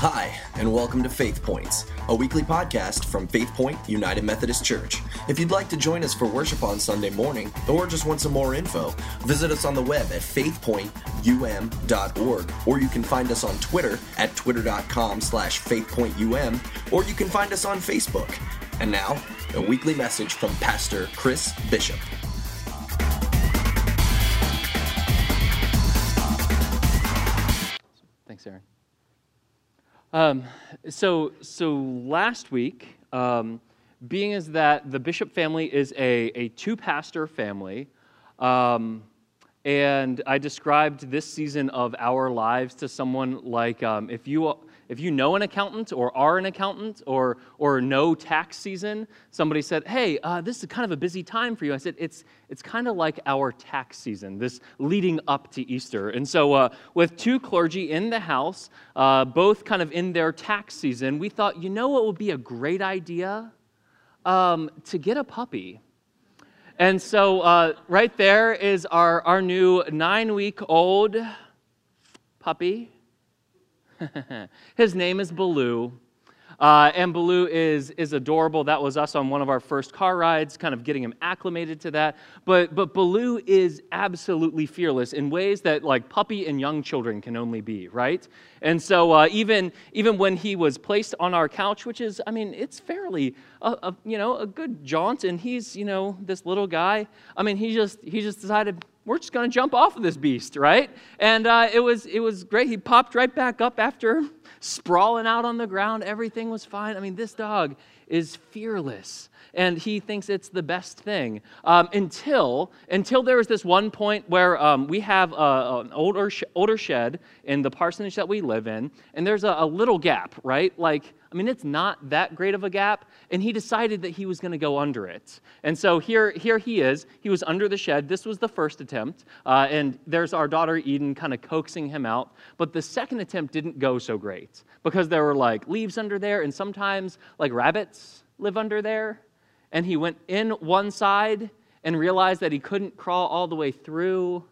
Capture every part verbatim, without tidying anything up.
Hi, and welcome to Faith Points, a weekly podcast from Faith Point United Methodist Church. If you'd like to join us for worship on Sunday morning, or just want some more info, visit us on the web at faith point u m dot org, or you can find us on Twitter at twitter.com slash faithpointum, or you can find us on Facebook. And now, a weekly message from Pastor Chris Bishop. Thanks, Aaron. Um, so, so last week, um, being as that the Bishop family is a, a two-pastor family, um, and I described this season of our lives to someone like, um, if you if you know an accountant or are an accountant or or know tax season, somebody said, hey, uh, this is kind of a busy time for you. I said, it's it's kind of like our tax season, this leading up to Easter. And so uh, with two clergy in the house, uh, both kind of in their tax season, we thought, you know what would be a great idea? Um, to get a puppy. And so uh, right there is our, our new nine-week-old puppy. His name is Baloo. Uh, and Baloo is is adorable. That was us on one of our first car rides, kind of getting him acclimated to that. But but Baloo is absolutely fearless in ways that like puppy and young children can only be, right? And so uh, even even when he was placed on our couch, which is, I mean, it's fairly a, a you know a good jaunt, and he's you know this little guy. I mean, he just he just decided, we're just going to jump off of this beast, right? And uh, it was it was great. He popped right back up after sprawling out on the ground. Everything was fine. I mean, this dog is fearless, and he thinks it's the best thing. Um, until until there was this one point where um, we have a, an older sh- older shed in the parsonage that we live in, and there's a, a little gap, right? Like, I mean, it's not that great of a gap, and he decided that he was going to go under it. And so here, here he is. He was under the shed. This was the first attempt, uh, and there's our daughter Eden kind of coaxing him out. But the second attempt didn't go so great because there were like leaves under there, and sometimes like rabbits live under there. And he went in one side and realized that he couldn't crawl all the way through,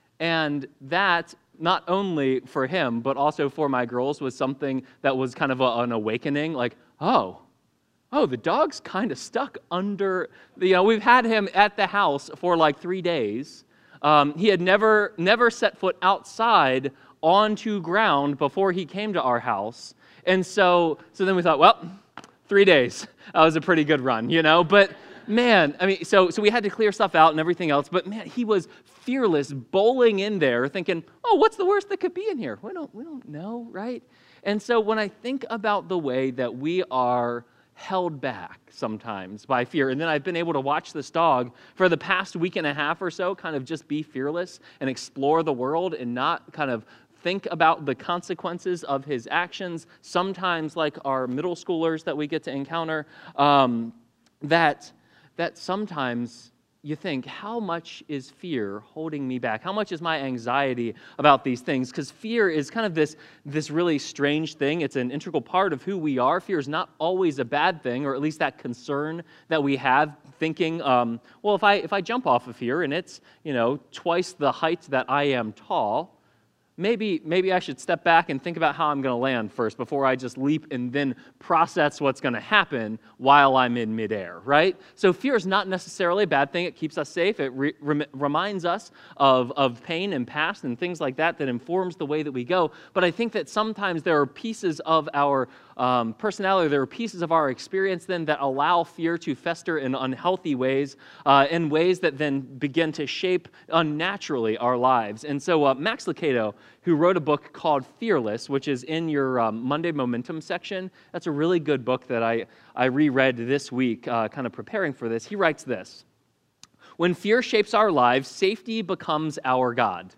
and that, not only for him, but also for my girls, was something that was kind of a, an awakening, like, oh, oh, the dog's kind of stuck under, the, you know, we've had him at the house for like three days. Um, he had never, never set foot outside onto ground before he came to our house. And so, so then we thought, well, three days, that was a pretty good run, you know, but man, I mean, so so we had to clear stuff out and everything else, but man, he was fearless, bowling in there, thinking, oh, what's the worst that could be in here? We don't, we don't know, right? And so when I think about the way that we are held back sometimes by fear, and then I've been able to watch this dog for the past week and a half or so kind of just be fearless and explore the world and not kind of think about the consequences of his actions, sometimes like our middle schoolers that we get to encounter, um, that that sometimes you think, how much is fear holding me back? How much is my anxiety about these things? Because fear is kind of this, this really strange thing. It's an integral part of who we are. Fear is not always a bad thing, or at least that concern that we have, thinking, um, well, if I if I jump off of here and it's, you know, twice the height that I am tall, Maybe maybe I should step back and think about how I'm going to land first before I just leap and then process what's going to happen while I'm in midair, right? So fear is not necessarily a bad thing. It keeps us safe. It re- rem- reminds us of, of pain and past and things like that that informs the way that we go. But I think that sometimes there are pieces of our um, personality, there are pieces of our experience then that allow fear to fester in unhealthy ways, uh, in ways that then begin to shape unnaturally our lives. And so uh, Max Lucado, who wrote a book called Fearless, which is in your um, Monday Momentum section. That's a really good book that I, I reread this week, uh, kind of preparing for this. He writes this: when fear shapes our lives, safety becomes our God.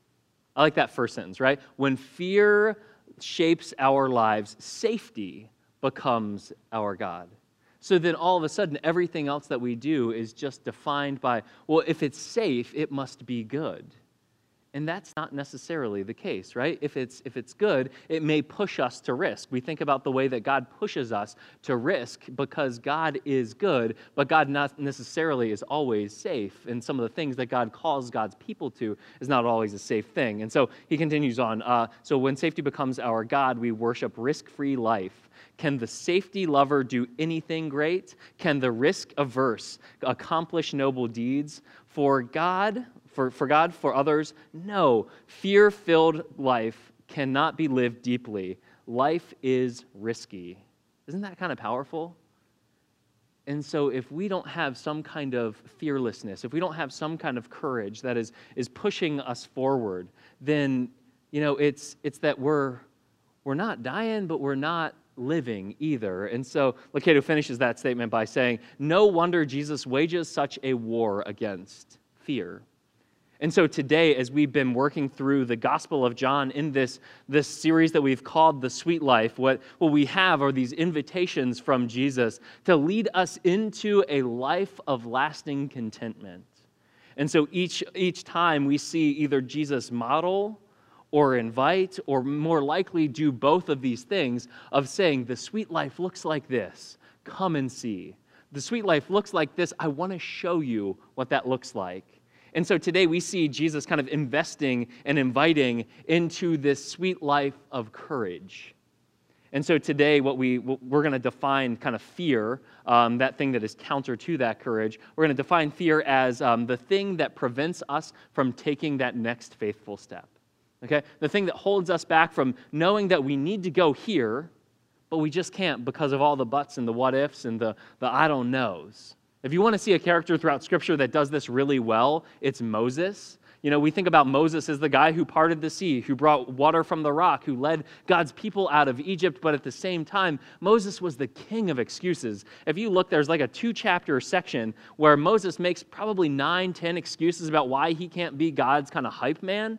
I like that first sentence, right? When fear shapes our lives, safety becomes our God. So then all of a sudden, everything else that we do is just defined by, well, if it's safe, it must be good. And that's not necessarily the case, right? If it's if it's good, it may push us to risk. We think about the way that God pushes us to risk because God is good, but God not necessarily is always safe. And some of the things that God calls God's people to is not always a safe thing. And so he continues on. Uh, so when safety becomes our God, we worship risk-free life. Can the safety lover do anything great? Can the risk-averse accomplish noble deeds? For God... For, for God, for others, no. Fear-filled life cannot be lived deeply. Life is risky. Isn't that kind of powerful? And so if we don't have some kind of fearlessness, if we don't have some kind of courage that is, is pushing us forward, then, you know, it's it's that we're we're not dying, but we're not living either. And so Lucado finishes that statement by saying, no wonder Jesus wages such a war against fear. And so today, as we've been working through the Gospel of John in this, this series that we've called The Sweet Life, what, what we have are these invitations from Jesus to lead us into a life of lasting contentment. And so each, each time we see either Jesus model or invite, or more likely do both of these things of saying, the sweet life looks like this, come and see. The sweet life looks like this, I want to show you what that looks like. And so today we see Jesus kind of investing and inviting into this sweet life of courage. And so today what we, we're going to define kind of fear, um, that thing that is counter to that courage. We're going to define fear as um, the thing that prevents us from taking that next faithful step. Okay? The thing that holds us back from knowing that we need to go here, but we just can't because of all the buts and the what ifs and the, the I don't knows. If you want to see a character throughout Scripture that does this really well, it's Moses. You know, we think about Moses as the guy who parted the sea, who brought water from the rock, who led God's people out of Egypt, but at the same time, Moses was the king of excuses. If you look, there's like a two-chapter section where Moses makes probably nine, ten excuses about why he can't be God's kind of hype man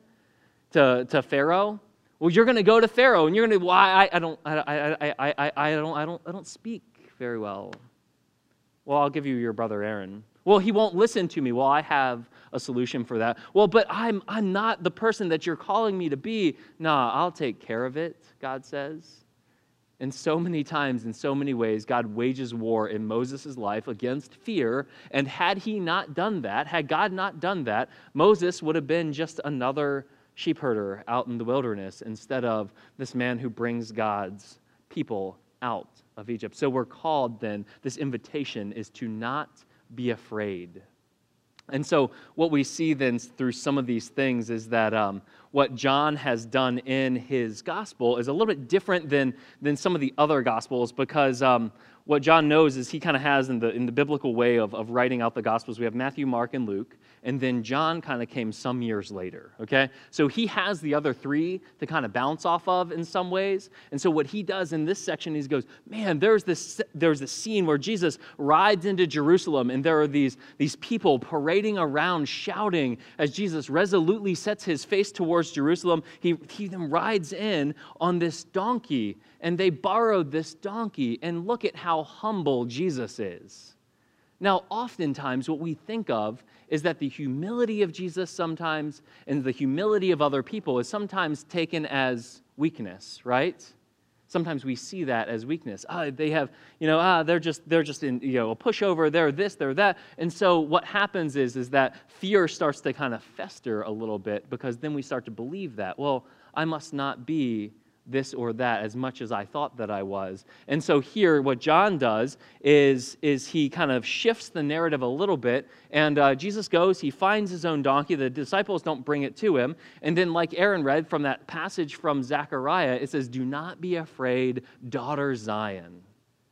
to, to Pharaoh. Well, you're going to go to Pharaoh, and you're going to, why I, I don't, I, I, I, I, I don't, I don't, I don't speak very well. Well, I'll give you your brother Aaron. Well, he won't listen to me. Well, I have a solution for that. Well, but I'm I'm not the person that you're calling me to be. Nah, I'll take care of it, God says. And so many times, in so many ways, God wages war in Moses' life against fear. And had he not done that, had God not done that, Moses would have been just another sheep herder out in the wilderness instead of this man who brings God's people out of Egypt. So we're called then, this invitation is to not be afraid. And so what we see then through some of these things is that um, what John has done in his gospel is a little bit different than, than some of the other gospels because um, what John knows is he kind of has in the in the biblical way of, of writing out the gospels, we have Matthew, Mark, and Luke, and then John kind of came some years later, okay? So he has the other three to kind of bounce off of in some ways. And so what he does in this section, he goes, man, there's this there's this scene where Jesus rides into Jerusalem, and there are these, these people parading around shouting as Jesus resolutely sets his face towards Jerusalem. He, he then rides in on this donkey, and they borrowed this donkey, and look at how humble Jesus is. Now, oftentimes what we think of is that the humility of Jesus sometimes and the humility of other people is sometimes taken as weakness, right? Sometimes we see that as weakness. Ah, they have, you know, ah, they're just they're just in, you know, a pushover, they're this, they're that. And so what happens is, is that fear starts to kind of fester a little bit because then we start to believe that, well, I must not be this or that as much as I thought that I was. And so here what John does is, is he kind of shifts the narrative a little bit, and uh, Jesus goes, he finds his own donkey, the disciples don't bring it to him, and then like Aaron read from that passage from Zechariah, it says, do not be afraid, daughter Zion,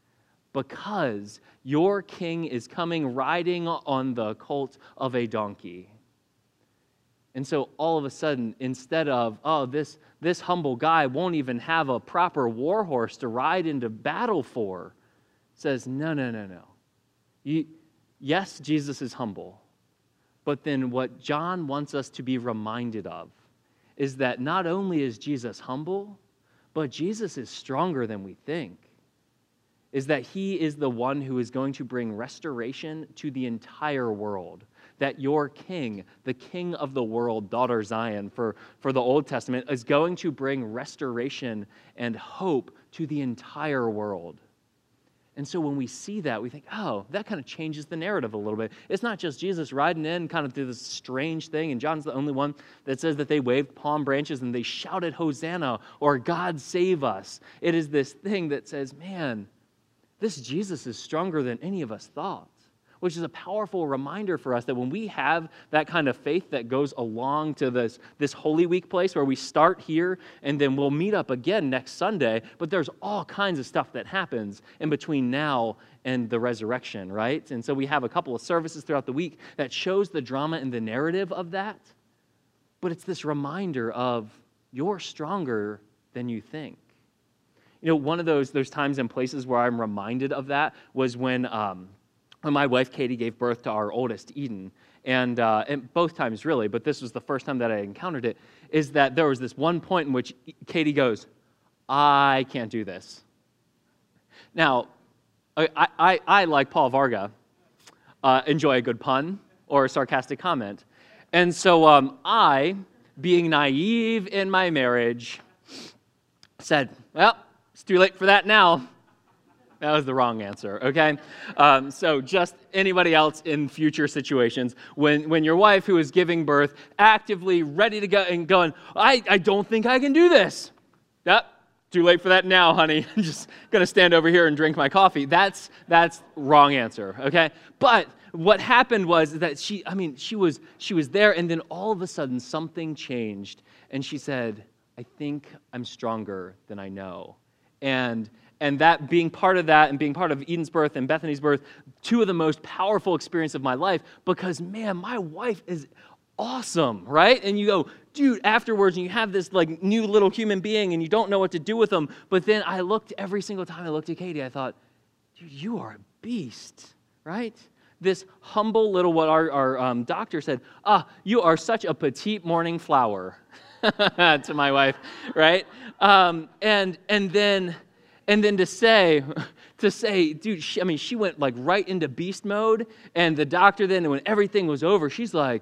because your king is coming riding on the colt of a donkey. And so all of a sudden, instead of, oh, this, this humble guy won't even have a proper war horse to ride into battle for, says, no, no, no, no. You, yes, Jesus is humble. But then what John wants us to be reminded of is that not only is Jesus humble, but Jesus is stronger than we think. Is that he is the one who is going to bring restoration to the entire world. that your king, the king of the world, daughter Zion, for, for the Old Testament, is going to bring restoration and hope to the entire world. And so when we see that, we think, oh, that kind of changes the narrative a little bit. It's not just Jesus riding in kind of through this strange thing, and John's the only one that says that they waved palm branches and they shouted, Hosanna, or God save us. It is this thing that says, man, this Jesus is stronger than any of us thought, which is a powerful reminder for us that when we have that kind of faith that goes along to this, this Holy Week place where we start here and then we'll meet up again next Sunday, but there's all kinds of stuff that happens in between now and the resurrection, right? And so we have a couple of services throughout the week that shows the drama and the narrative of that, but it's this reminder of you're stronger than you think. You know, one of those, those times and places where I'm reminded of that was when... Um, When my wife, Katie, gave birth to our oldest, Eden, and, uh, and both times really, but this was the first time that I encountered it, is that there was this one point in which Katie goes, I can't do this. Now, I, I, I like Paul Varga, uh, enjoy a good pun or a sarcastic comment. And so um, I, being naive in my marriage, said, well, it's too late for that now. That was the wrong answer, okay? Um, so just anybody else in future situations, when, when your wife who is giving birth, actively ready to go and going, I, I don't think I can do this. Yep, too late for that now, honey. I'm just going to stand over here and drink my coffee. That's that's wrong answer, okay? But what happened was that she, I mean, she was she was there, and then all of a sudden something changed, and she said, I think I'm stronger than I know. And And that being part of that and being part of Eden's birth and Bethany's birth, two of the most powerful experiences of my life because, man, my wife is awesome, right? And you go, dude, afterwards, and you have this like new little human being and you don't know what to do with them. But then I looked, every single time I looked at Katie, I thought, dude, you are a beast, right? This humble little, what our, our um, doctor said, ah, you are such a petite morning flower to my wife, right? Um, and and then... And then to say, to say, dude, she, I mean, she went like right into beast mode, and the doctor then, when everything was over, she's like,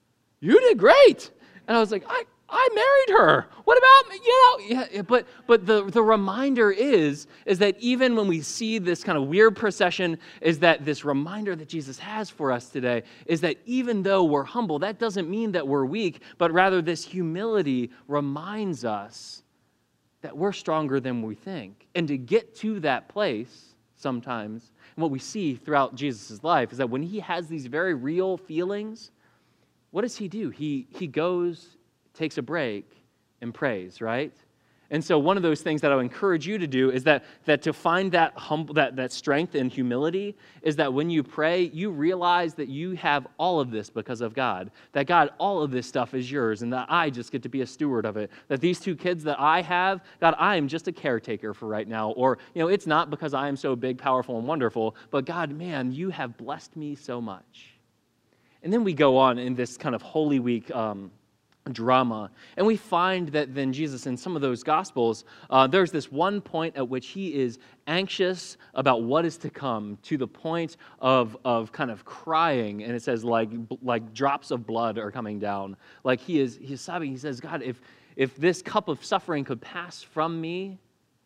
you did great. And I was like, I, I married her. What about me? You know, yeah, but but the, the reminder is, is that even when we see this kind of weird procession, is that this reminder that Jesus has for us today is that even though we're humble, that doesn't mean that we're weak, but rather this humility reminds us that we're stronger than we think. And to get to that place sometimes, and what we see throughout Jesus' life is that when he has these very real feelings, what does he do? He, he goes, takes a break, and prays, right? And so one of those things that I would encourage you to do is that, that to find that humble, that, that strength and humility is that when you pray, you realize that you have all of this because of God. That God, all of this stuff is yours, and that I just get to be a steward of it. That these two kids that I have, God, I am just a caretaker for right now. Or, you know, it's not because I am so big, powerful, and wonderful, but God, man, you have blessed me so much. And then we go on in this kind of Holy Week um drama. And we find that then Jesus, in some of those Gospels, uh, there's this one point at which he is anxious about what is to come to the point of, of kind of crying. And it says like, like drops of blood are coming down. Like he is he's sobbing. He says, God, if, if this cup of suffering could pass from me,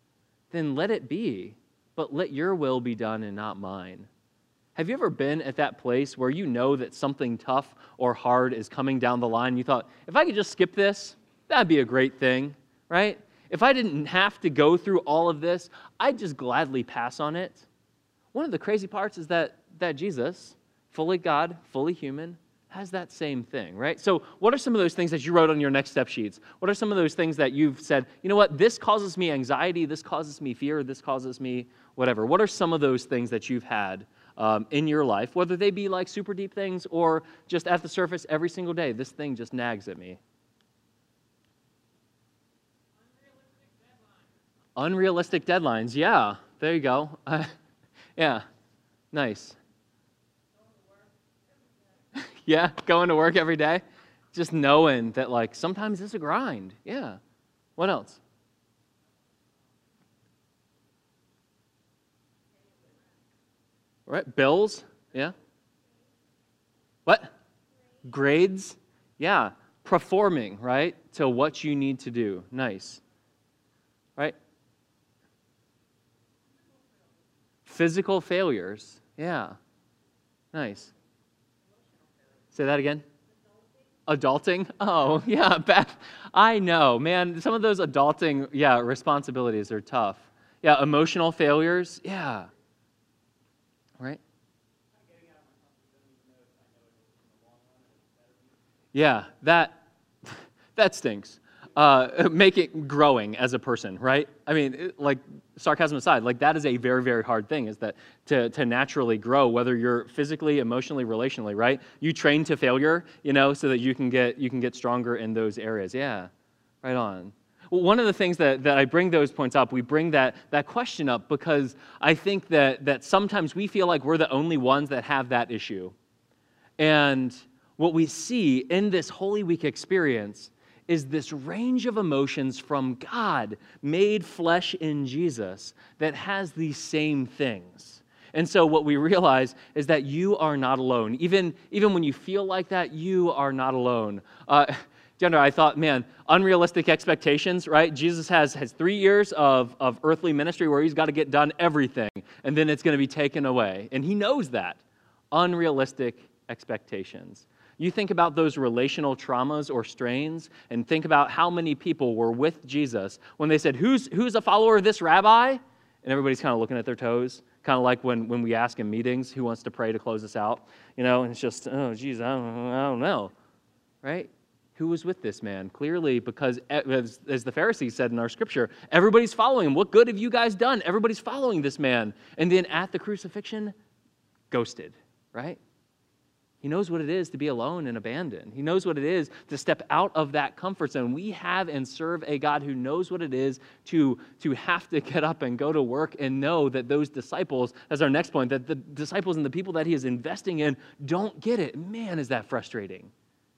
then let it be. But let your will be done and not mine. Have you ever been at that place where you know that something tough or hard is coming down the line? You thought, if I could just skip this, that'd be a great thing, right? If I didn't have to go through all of this, I'd just gladly pass on it. One of the crazy parts is that, that Jesus, fully God, fully human, has that same thing, right? So what are some of those things that you wrote on your next step sheets? What are some of those things that you've said, you know what, this causes me anxiety, this causes me fear, this causes me whatever. What are some of those things that you've had Um, in your life, whether they be like super deep things or just at the surface every single day? This thing just nags at me. Unrealistic deadlines. Unrealistic deadlines, yeah. There you go. Uh, yeah, nice. Yeah, going to work every day. Just knowing that like sometimes it's a grind. Yeah. What else? All right, bills, yeah. What? Grades, yeah. Performing, right, to what you need to do. Nice. Right? Physical failures, yeah. Nice. Say that again. Adulting? Oh, yeah, Beth. I know, man. Some of those adulting, yeah, responsibilities are tough. Yeah, emotional failures, yeah. Right? Yeah, that that stinks. Uh, make it growing as a person, right? I mean, it- like, sarcasm aside, like, that is a very, very hard thing, is that to, to naturally grow, whether you're physically, emotionally, relationally, right? You train to failure, you know, so that you can get you can get stronger in those areas. Yeah, right on. Well, one of the things that, that I bring those points up, we bring that, that question up because I think that, that sometimes we feel like we're the only ones that have that issue. And what we see in this Holy Week experience is this range of emotions from God made flesh in Jesus that has these same things. And so what we realize is that you are not alone. Even, even when you feel like that, you are not alone. Uh, Jenna, I thought, man, unrealistic expectations, right? Jesus has, has three years of, of earthly ministry where he's got to get done everything, and then it's going to be taken away. And he knows that. Unrealistic expectations. You think about those relational traumas or strains, and think about how many people were with Jesus when they said, who's, who's a follower of this rabbi? And everybody's kind of looking at their toes, kind of like when, when we ask in meetings, who wants to pray to close us out? You know, and it's just, oh, geez, I don't, I don't know, right? Who was with this man? Clearly, because as, as the Pharisees said in our scripture, everybody's following him. What good have you guys done? Everybody's following this man. And then at the crucifixion, ghosted, right? He knows what it is to be alone and abandoned. He knows what it is to step out of that comfort zone. We have and serve a God who knows what it is to, to have to get up and go to work and know that those disciples, as our next point, that the disciples and the people that he is investing in don't get it. Man, is that frustrating.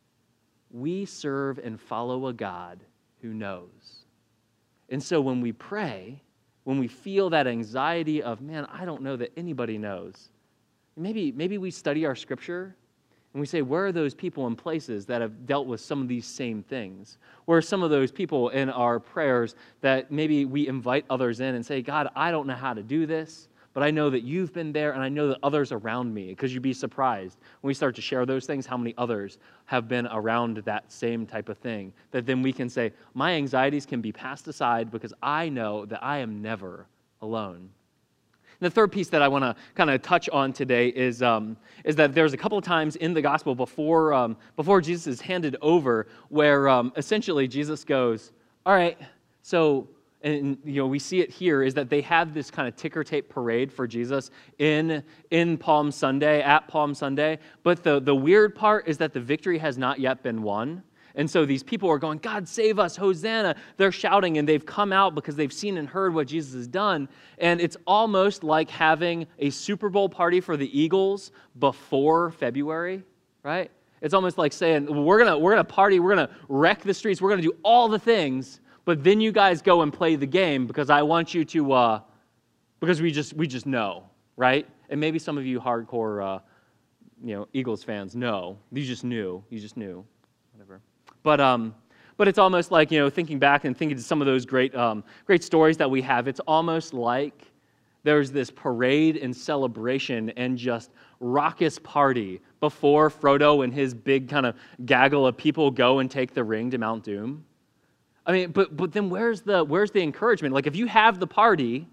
We serve and follow a God who knows. And so when we pray, when we feel that anxiety of, man, I don't know that anybody knows, maybe, maybe we study our scripture and we say, where are those people and places that have dealt with some of these same things? Where are some of those people in our prayers that maybe we invite others in and say, God, I don't know how to do this, but I know that you've been there and I know that others around me, because you'd be surprised when we start to share those things, how many others have been around that same type of thing, that then we can say, my anxieties can be passed aside because I know that I am never alone. And the third piece that I want to kind of touch on today is, um, is that there's a couple of times in the gospel before, um, before Jesus is handed over where um, essentially Jesus goes, all right, so, and you know we see it here, is that they have this kind of ticker tape parade for Jesus in, in Palm Sunday, at Palm Sunday, but the, the weird part is that the victory has not yet been won. And so these people are going, God, save us, Hosanna. They're shouting, and they've come out because they've seen and heard what Jesus has done. And it's almost like having a Super Bowl party for the Eagles before February, right? It's almost like saying, we're gonna we're gonna party, we're gonna wreck the streets, we're gonna do all the things, but then you guys go and play the game because I want you to, uh, because we just we just know, right? And maybe some of you hardcore, uh, you know, Eagles fans know. You just knew. You just knew. Whatever. But um, but it's almost like, you know, thinking back and thinking to some of those great um, great stories that we have, it's almost like there's this parade and celebration and just raucous party before Frodo and his big kind of gaggle of people go and take the ring to Mount Doom. I mean, but but then where's the where's the encouragement? Like, if you have the party,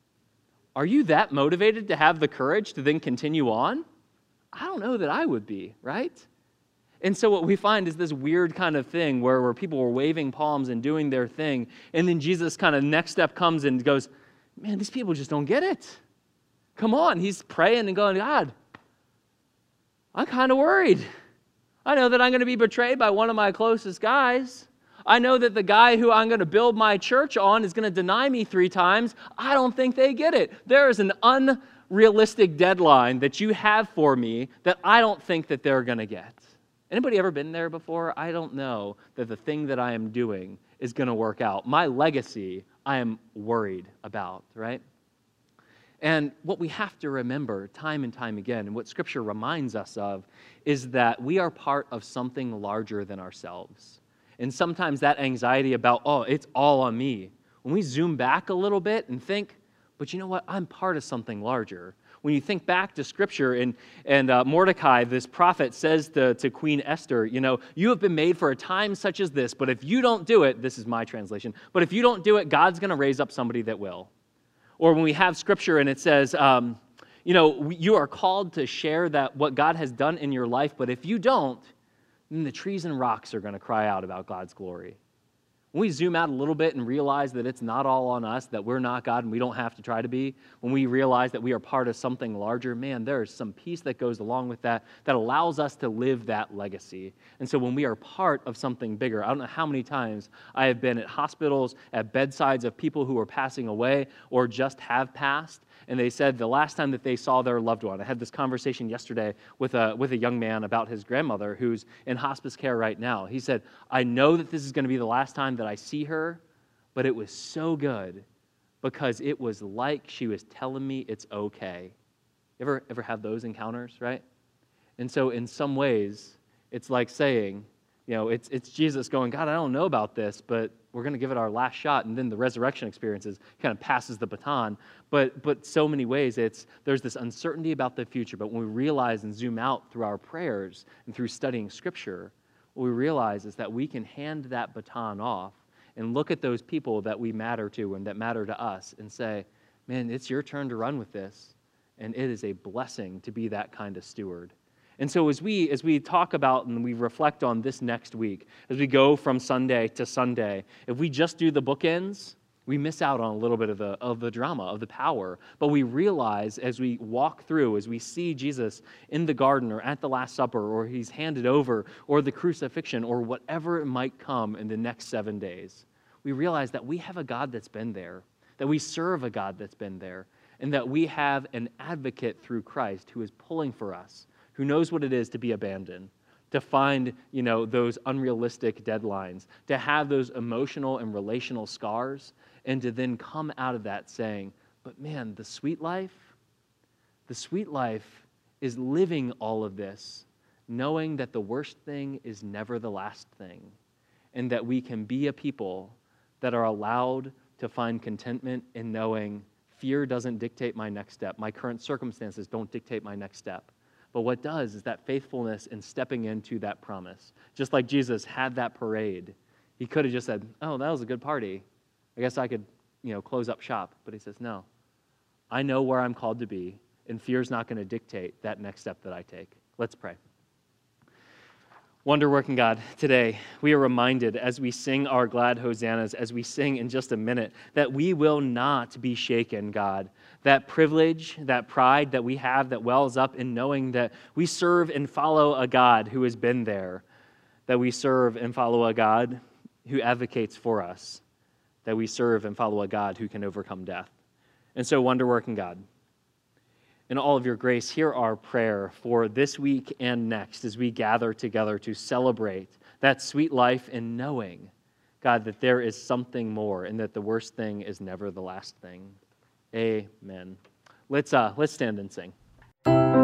are you that motivated to have the courage to then continue on? I don't know that I would be, right? And so what we find is this weird kind of thing where, where people were waving palms and doing their thing, and then Jesus kind of next step comes and goes, man, these people just don't get it. Come on. He's praying and going, God, I'm kind of worried. I know that I'm going to be betrayed by one of my closest guys. I know that the guy who I'm going to build my church on is going to deny me three times. I don't think they get it. There is an unrealistic deadline that you have for me that I don't think that they're going to get. Anybody ever been there before? I don't know that the thing that I am doing is going to work out. My legacy, I am worried about, right? And what we have to remember time and time again, and what Scripture reminds us of, is that we are part of something larger than ourselves. And sometimes that anxiety about, oh, it's all on me. When we zoom back a little bit and think, but you know what, I'm part of something larger. When you think back to Scripture, and, and uh, Mordecai, this prophet, says to, to Queen Esther, you know, you have been made for a time such as this, but if you don't do it, this is my translation, but if you don't do it, God's going to raise up somebody that will. Or when we have Scripture and it says, um, you know, you are called to share that what God has done in your life, but if you don't, then the trees and rocks are going to cry out about God's glory. When we zoom out a little bit and realize that it's not all on us, that we're not God and we don't have to try to be, when we realize that we are part of something larger, man, there is some peace that goes along with that that allows us to live that legacy. And so when we are part of something bigger, I don't know how many times I have been at hospitals, at bedsides of people who are passing away or just have passed, and they said the last time that they saw their loved one. I had this conversation yesterday with a with a young man about his grandmother who's in hospice care right now. He said, I know that this is going to be the last time that I see her, but it was so good because it was like she was telling me it's okay. You ever, ever have those encounters, right? And so in some ways, it's like saying, you know, it's it's Jesus going, God, I don't know about this, but we're going to give it our last shot. And then the resurrection experiences kind of passes the baton. But but so many ways, it's there's this uncertainty about the future. But when we realize and zoom out through our prayers and through studying Scripture, what we realize is that we can hand that baton off and look at those people that we matter to and that matter to us and say, man, it's your turn to run with this. And it is a blessing to be that kind of steward. And so as we as we talk about and we reflect on this next week, as we go from Sunday to Sunday, if we just do the bookends, we miss out on a little bit of the of the drama, of the power. But we realize as we walk through, as we see Jesus in the garden or at the Last Supper, or he's handed over, or the crucifixion, or whatever it might come in the next seven days, we realize that we have a God that's been there, that we serve a God that's been there, and that we have an advocate through Christ who is pulling for us, who knows what it is to be abandoned, to find, you know, those unrealistic deadlines, to have those emotional and relational scars, and to then come out of that saying, but man, the sweet life, the sweet life is living all of this, knowing that the worst thing is never the last thing, and that we can be a people that are allowed to find contentment in knowing fear doesn't dictate my next step, my current circumstances don't dictate my next step. But what does is that faithfulness in stepping into that promise. Just like Jesus had that parade, he could have just said, oh, that was a good party. I guess I could, you know, close up shop. But he says, no, I know where I'm called to be, and fear's not going to dictate that next step that I take. Let's pray. Wonder-working God, today we are reminded as we sing our glad hosannas, as we sing in just a minute, that we will not be shaken, God. That privilege, that pride that we have that wells up in knowing that we serve and follow a God who has been there, that we serve and follow a God who advocates for us, that we serve and follow a God who can overcome death. And so, wonder-working God, in all of your grace, hear our prayer for this week and next as we gather together to celebrate that sweet life in knowing, God, that there is something more and that the worst thing is never the last thing. Amen. Let's uh, let's stand and sing.